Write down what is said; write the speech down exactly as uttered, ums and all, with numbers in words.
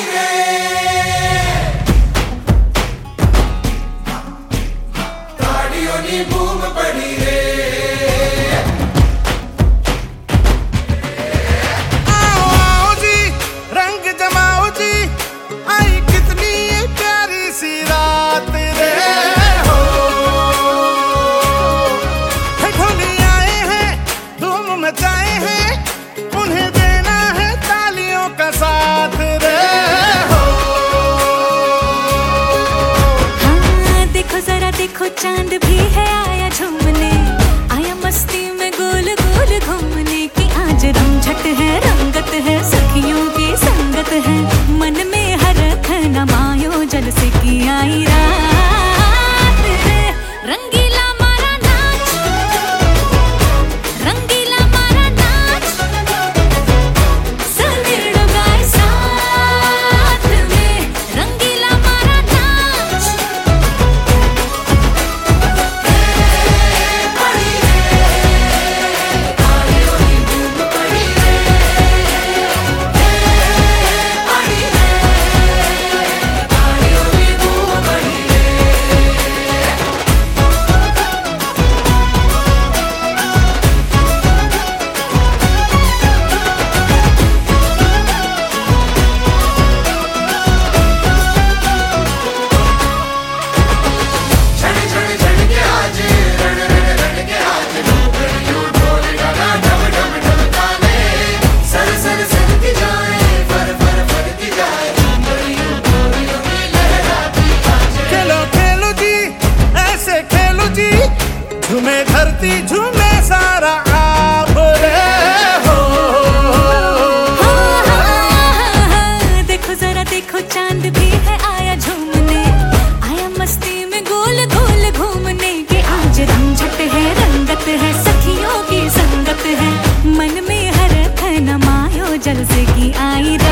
देखो चांद भी है आया झूमने, आया मस्ती में गोल गोल घूमने की। आज रमझट है, रंगत है, सखियों की संगत है, मन में हरख न मायो जल से की आई रात है। रंगीला मारा नाच, रंगीला मारा नाच, सनेड़ गाए साथ में, रंगीला मारा नाच। झूमे धरती झूमे सारा आप रे हो। देखो जरा देखो चांद भी है आया झूमने, आया मस्ती में गोल गोल घूमने के। आज रमझट है, रंगत है, सखियों की संगत है, मन में हरख न मायो जल से की आई।